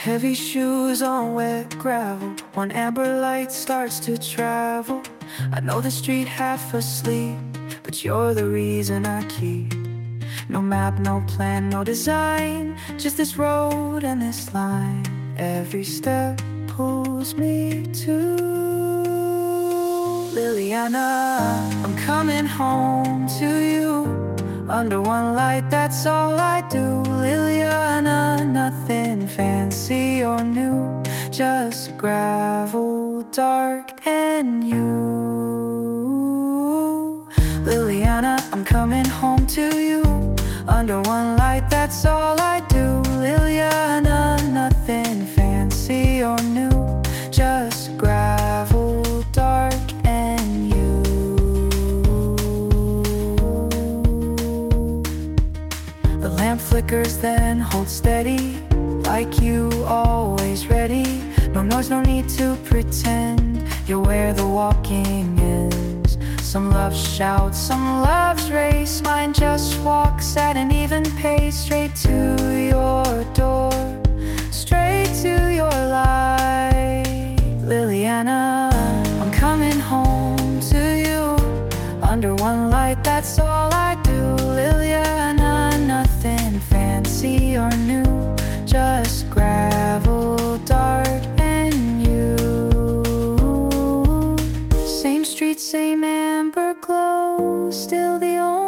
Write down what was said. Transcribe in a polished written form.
Heavy shoes on wet gravel, one amber light starts to travel. I know the street half asleep, but you're the reason I keep. No map, no plan, no design, just this road and this line. Every step pulls me to Liliana. I'm coming home to you. Under one light, that's all I do. Liliana, nothing fancy or new, just gravel, dark, and you. Liliana, I'm coming home to you. Under one light, that's all I do. Liliana, nothing fancy or new, just gravel, dark, and you. The lamp flickers, then holds steady, like you, always ready. No noise, no need to pretend you're where the walking ends. Some loves shout, some loves race, mine just walks at an even pace. Straight to your door, straight to your light. Liliana, I'm coming home to you. Under one light, that's all I do. Liliana, nothing fancy or new, just gravel, dark, and you. Same street, same amber glow, still the only